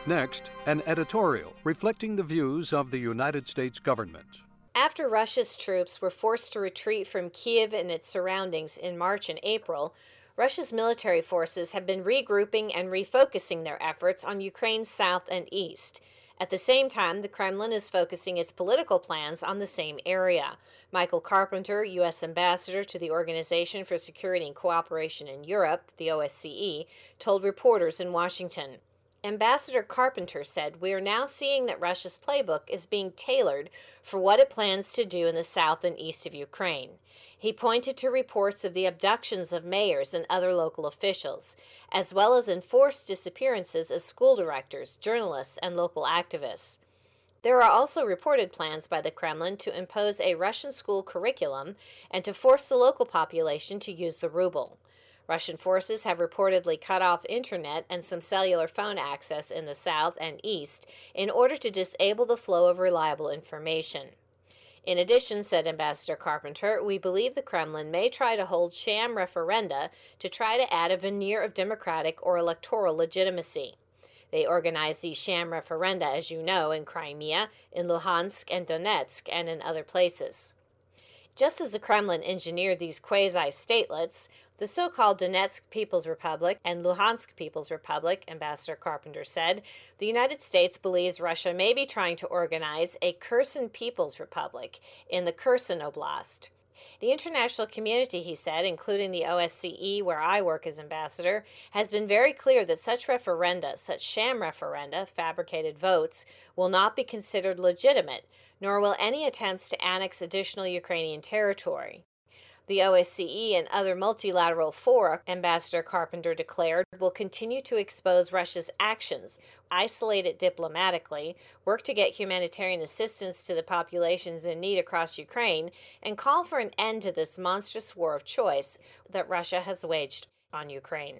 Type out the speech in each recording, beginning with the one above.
Next, an editorial reflecting the views of the United States government. After Russia's troops were forced to retreat from Kiev and its surroundings in March and April, Russia's military forces have been regrouping and refocusing their efforts on Ukraine's south and east. At the same time, the Kremlin is focusing its political plans on the same area. Michael Carpenter, U.S. Ambassador to the Organization for Security and Cooperation in Europe, the OSCE, told reporters in Washington. Ambassador Carpenter said, "We are now seeing that Russia's playbook is being tailored for what it plans to do in the south and east of Ukraine." He pointed to reports of the abductions of mayors and other local officials, as well as enforced disappearances of school directors, journalists, and local activists. There are also reported plans by the Kremlin to impose a Russian school curriculum and to force the local population to use the ruble. Russian forces have reportedly cut off internet and some cellular phone access in the south and east in order to disable the flow of reliable information. In addition, said Ambassador Carpenter, we believe the Kremlin may try to hold sham referenda to try to add a veneer of democratic or electoral legitimacy. They organize these sham referenda, as you know, in Crimea, in Luhansk and Donetsk, and in other places. Just as the Kremlin engineered these quasi-statelets, the so-called Donetsk People's Republic and Luhansk People's Republic, Ambassador Carpenter said, the United States believes Russia may be trying to organize a Kherson People's Republic in the Kherson Oblast. The international community, he said, including the OSCE, where I work as ambassador, has been very clear that such referenda, such sham referenda, fabricated votes, will not be considered legitimate, nor will any attempts to annex additional Ukrainian territory. The OSCE and other multilateral fora, Ambassador Carpenter declared, will continue to expose Russia's actions, isolate it diplomatically, work to get humanitarian assistance to the populations in need across Ukraine, and call for an end to this monstrous war of choice that Russia has waged on Ukraine.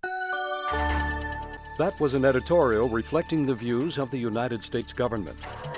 That was an editorial reflecting the views of the United States government.